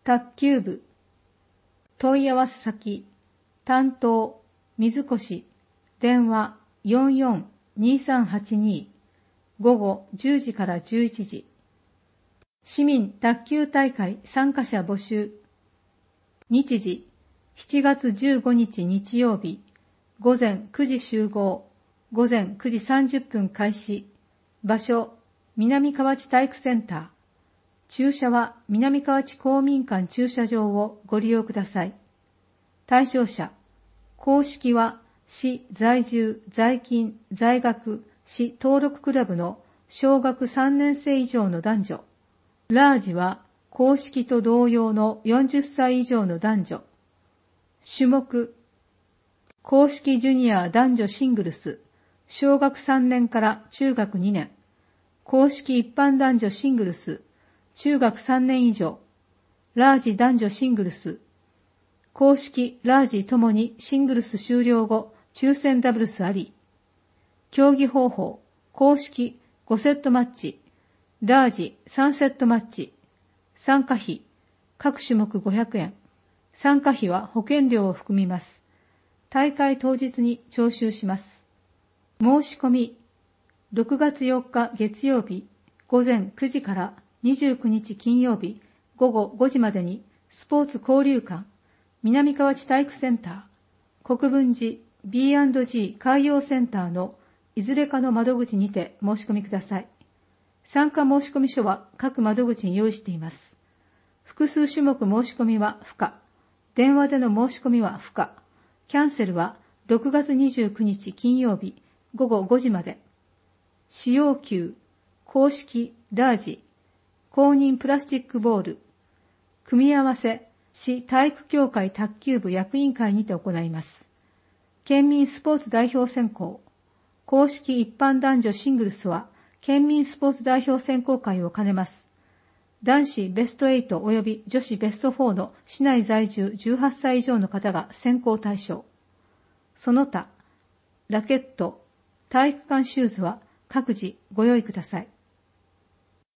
卓球部。問い合わせ先、担当、水越、電話44-2382、午後10時から11時。市民卓球大会参加者募集。日時、7月15日日曜日、午前9時集合、午前9時30分開始。場所、南河内体育センター。駐車は南河内公民館駐車場をご利用ください。対象者、公式は市在住、在勤、在学、市登録クラブの小学3年生以上の男女。ラージは公式と同様の40歳以上の男女。種目、公式ジュニア男女シングルス、小学3年から中学2年。公式一般男女シングルス、中学3年以上。ラージ男女シングルス。公式ラージともにシングルス終了後、抽選ダブルスあり。競技方法、公式5セットマッチ、ラージ3セットマッチ。参加費、各種目500円。参加費は保険料を含みます。大会当日に徴収します。申し込み、6月4日月曜日、午前9時から29日金曜日、午後5時までに、スポーツ交流館、南河内体育センター、国分寺 B&G 海洋センターのいずれかの窓口にて申し込みください。参加申込書は各窓口に用意しています。複数種目申し込みは不可。電話での申し込みは不可。キャンセルは6月29日金曜日午後5時まで。使用球、公式ラージ、公認プラスチックボール、組み合わせ、市体育協会卓球部役員会にて行います。県民スポーツ代表選考、公式一般男女シングルスは県民スポーツ代表選考会を兼ねます。男子ベスト8及び女子ベスト4の市内在住18歳以上の方が選考対象。その他、ラケット、体育館シューズは各自ご用意ください。